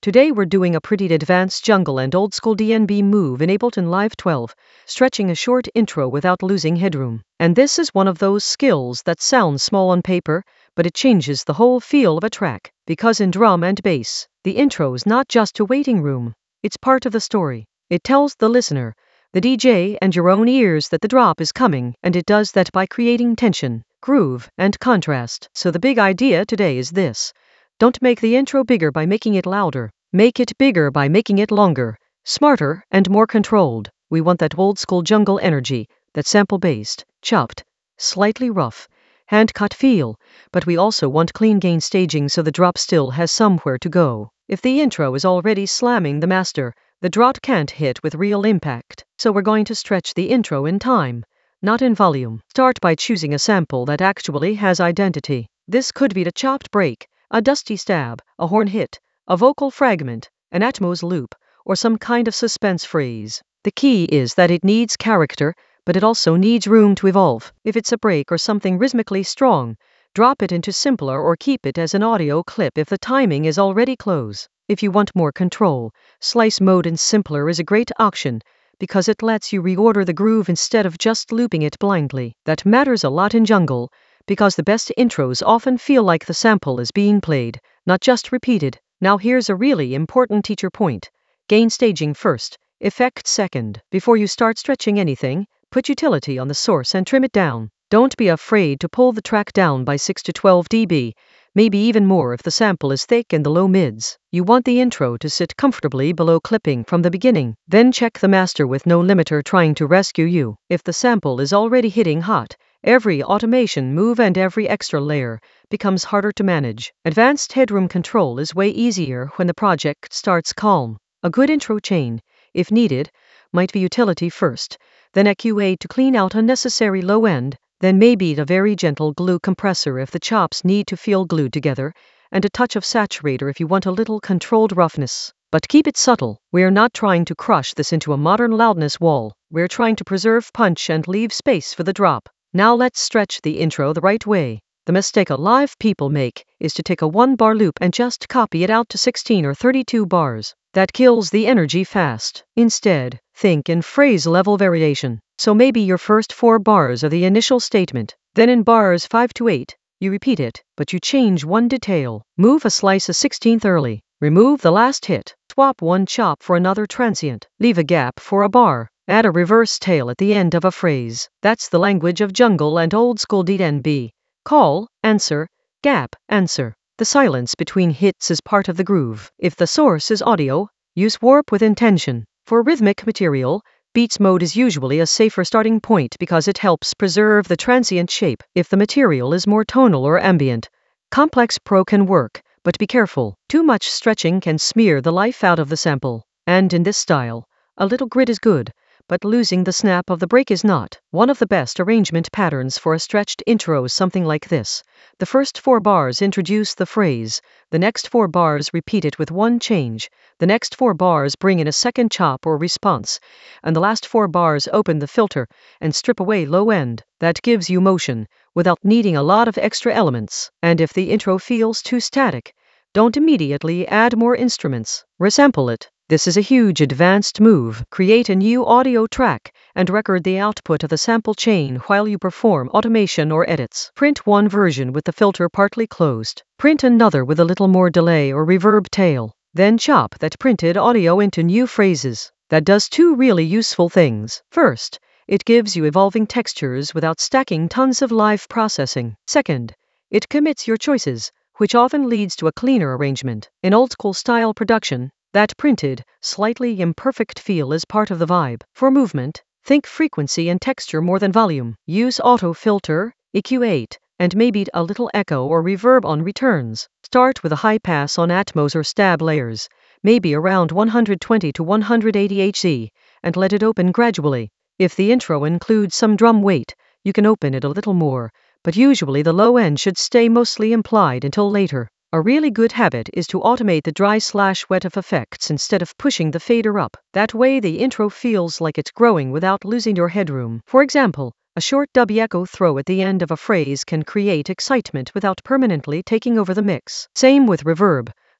Today we're doing a pretty advanced jungle and old school DNB move in Ableton Live 12, stretching a short intro without losing headroom. And this is one of those skills that sounds small on paper, but it changes the whole feel of a track. Because in drum and bass, the intro's not just a waiting room, it's part of the story. It tells the listener, the DJ and your own ears that the drop is coming, and it does that by creating tension, groove, and contrast. So the big idea today is this. Don't make the intro bigger by making it louder. Make it bigger by making it longer, smarter, and more controlled. We want that old school jungle energy, that sample-based, chopped, slightly rough, hand-cut feel, but we also want clean gain staging so the drop still has somewhere to go. If the intro is already slamming the master, the drop can't hit with real impact. So we're going to stretch the intro in time, not in volume. Start by choosing a sample that actually has identity. This could be the chopped break, a dusty stab, a horn hit, a vocal fragment, an Atmos loop, or some kind of suspense phrase. The key is that it needs character, but it also needs room to evolve. If it's a break or something rhythmically strong, drop it into simpler or keep it as an audio clip if the timing is already close. If you want more control, slice mode in simpler is a great option because it lets you reorder the groove instead of just looping it blindly. That matters a lot in jungle because the best intros often feel like the sample is being played, not just repeated. Now here's a really important teacher point. Gain staging first, effect second. Before you start stretching anything, put utility on the source and trim it down. Don't be afraid to pull the track down by 6 to 12 dB, maybe even more if the sample is thick in the low mids. You want the intro to sit comfortably below clipping from the beginning. Then check the master with no limiter trying to rescue you. If the sample is already hitting hot, every automation move and every extra layer becomes harder to manage. Advanced headroom control is way easier when the project starts calm. A good intro chain, if needed, might be utility first, then EQ8 to clean out unnecessary low end, then maybe a very gentle glue compressor if the chops need to feel glued together, and a touch of saturator if you want a little controlled roughness. But keep it subtle. We're not trying to crush this into a modern loudness wall. We're trying to preserve punch and leave space for the drop. Now let's stretch the intro the right way. The mistake a live people make is to take a 1-bar loop and just copy it out to 16 or 32 bars. That kills the energy fast. Instead, think in phrase level variation. So maybe your first 4 bars are the initial statement. Then in bars 5 to 8, you repeat it, but you change one detail. Move a slice a 16th early. Remove the last hit. Swap one chop for another transient. Leave a gap for a bar. Add a reverse tail at the end of a phrase. That's the language of jungle and old school DNB. Call, answer, gap, answer. The silence between hits is part of the groove. If the source is audio, use warp with intention. For rhythmic material, beats mode is usually a safer starting point because it helps preserve the transient shape. If the material is more tonal or ambient, complex pro can work, but be careful. Too much stretching can smear the life out of the sample. And in this style, a little grit is good, but losing the snap of the break is not. One of the best arrangement patterns for a stretched intro is something like this. The first 4 bars introduce the phrase, the next 4 bars repeat it with one change, the next 4 bars bring in a second chop or response, and the last 4 bars open the filter and strip away low end. That gives you motion, without needing a lot of extra elements. And if the intro feels too static, don't immediately add more instruments. Resample it. This is a huge advanced move. Create a new audio track and record the output of the sample chain while you perform automation or edits. Print one version with the filter partly closed. Print another with a little more delay or reverb tail. Then chop that printed audio into new phrases. That does 2 really useful things. First, it gives you evolving textures without stacking tons of live processing. Second, it commits your choices, which often leads to a cleaner arrangement. In old school style production, that printed, slightly imperfect feel is part of the vibe. For movement, think frequency and texture more than volume. Use auto filter, EQ8, and maybe a little echo or reverb on returns. Start with a high pass on Atmos or stab layers, maybe around 120 to 180 Hz, and let it open gradually. If the intro includes some drum weight, you can open it a little more, but usually the low end should stay mostly implied until later. A really good habit is to automate the dry/wet of effects instead of pushing the fader up. That way the intro feels like it's growing without losing your headroom. For example, a short dub echo throw at the end of a phrase can create excitement without permanently taking over the mix. Same with reverb.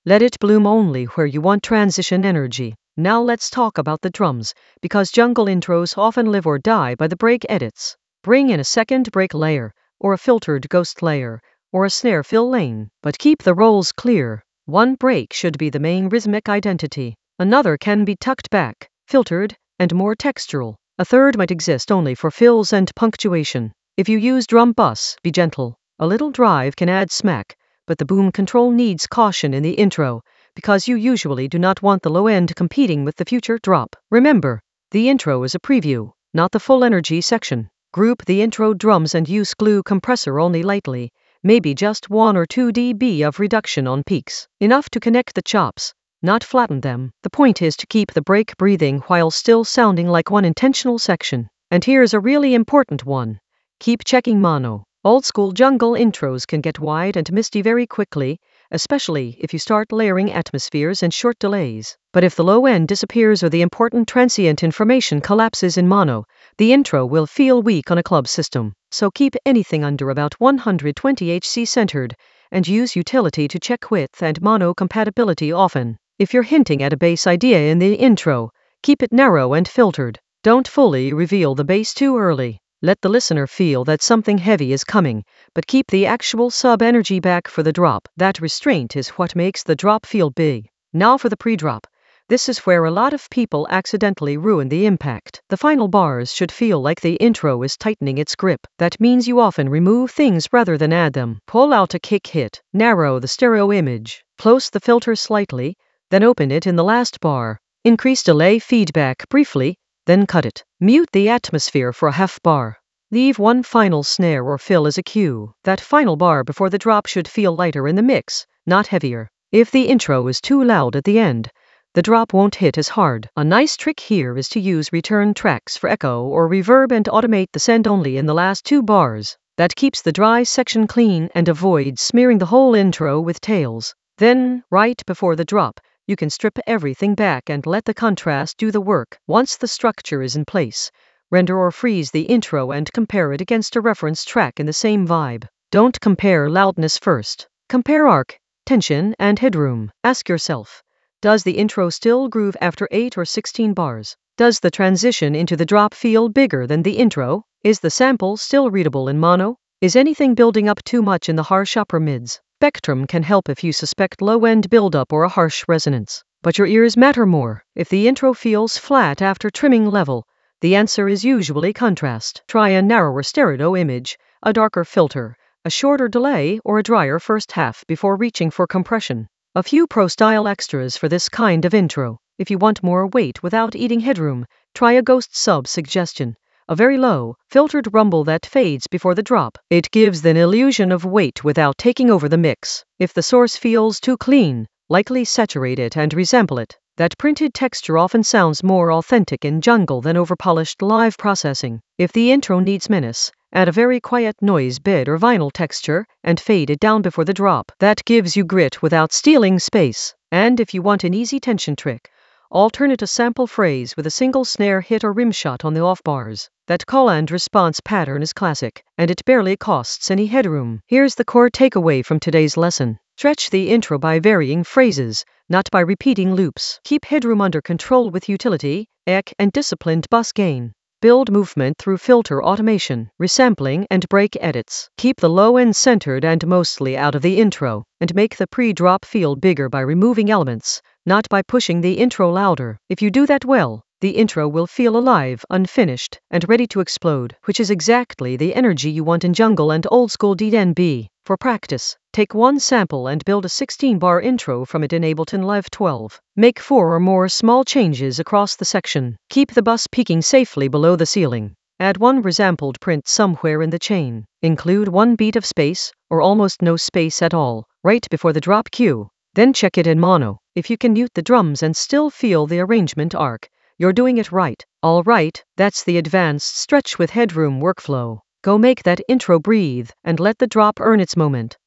Let it bloom only where you want transition energy. Now let's talk about the drums, because jungle intros often live or die by the break edits. Bring in a second break layer, or a filtered ghost layer, or a snare fill lane, but keep the rolls clear. One break should be the main rhythmic identity. Another can be tucked back, filtered, and more textural. A third might exist only for fills and punctuation. If you use drum bus, be gentle. A little drive can add smack, but the boom control needs caution in the intro, because you usually do not want the low end competing with the future drop. Remember, the intro is a preview, not the full energy section. Group the intro drums and use glue compressor only lightly, maybe just 1 or 2 dB of reduction on peaks, enough to connect the chops, not flatten them. The point is to keep the break breathing while still sounding like one intentional section. And here's a really important one. Keep checking mono. Old school jungle intros can get wide and misty very quickly, especially if you start layering atmospheres and short delays. But if the low end disappears or the important transient information collapses in mono, the intro will feel weak on a club system. So keep anything under about 120 Hz centered, and use utility to check width and mono compatibility often. If you're hinting at a bass idea in the intro, keep it narrow and filtered. Don't fully reveal the bass too early. Let the listener feel that something heavy is coming, but keep the actual sub-energy back for the drop. That restraint is what makes the drop feel big. Now for the pre-drop. This is where a lot of people accidentally ruin the impact. The final bars should feel like the intro is tightening its grip. That means you often remove things rather than add them. Pull out a kick hit, narrow the stereo image, close the filter slightly, then open it in the last bar. Increase delay feedback briefly, then cut it. Mute the atmosphere for a half bar. Leave one final snare or fill as a cue. That final bar before the drop should feel lighter in the mix, not heavier. If the intro is too loud at the end, the drop won't hit as hard. A nice trick here is to use return tracks for echo or reverb and automate the send only in the last 2 bars. That keeps the dry section clean and avoids smearing the whole intro with tails. Then, right before the drop, you can strip everything back and let the contrast do the work. Once the structure is in place, render or freeze the intro and compare it against a reference track in the same vibe. Don't compare loudness first. Compare arc, tension, and headroom. Ask yourself, does the intro still groove after 8 or 16 bars? Does the transition into the drop feel bigger than the intro? Is the sample still readable in mono? Is anything building up too much in the harsh upper mids? Spectrum can help if you suspect low-end buildup or a harsh resonance. But your ears matter more. If the intro feels flat after trimming level, the answer is usually contrast. Try a narrower stereo image, a darker filter, a shorter delay, or a drier first half before reaching for compression. A few pro-style extras for this kind of intro. If you want more weight without eating headroom, try a ghost sub suggestion. A very low, filtered rumble that fades before the drop. It gives an illusion of weight without taking over the mix. If the source feels too clean, lightly saturate it and resample it. That printed texture often sounds more authentic in jungle than overpolished live processing. If the intro needs menace, add a very quiet noise bed or vinyl texture and fade it down before the drop. That gives you grit without stealing space. And if you want an easy tension trick, alternate a sample phrase with a single snare hit or rim shot on the off bars. That call and response pattern is classic, and it barely costs any headroom. Here's the core takeaway from today's lesson. Stretch the intro by varying phrases, not by repeating loops. Keep headroom under control with utility, and disciplined bus gain. Build movement through filter automation, resampling, and break edits. Keep the low end centered and mostly out of the intro, and make the pre-drop feel bigger by removing elements, not by pushing the intro louder. If you do that well, the intro will feel alive, unfinished, and ready to explode, which is exactly the energy you want in jungle and old school DnB. For practice, take one sample and build a 16-bar intro from it in Ableton Live 12. Make 4 or more small changes across the section. Keep the bus peaking safely below the ceiling. Add one resampled print somewhere in the chain. Include 1 beat of space, or almost no space at all, right before the drop cue. Then check it in mono. If you can mute the drums and still feel the arrangement arc, you're doing it right. All right, that's the advanced stretch with headroom workflow. Go make that intro breathe and let the drop earn its moment.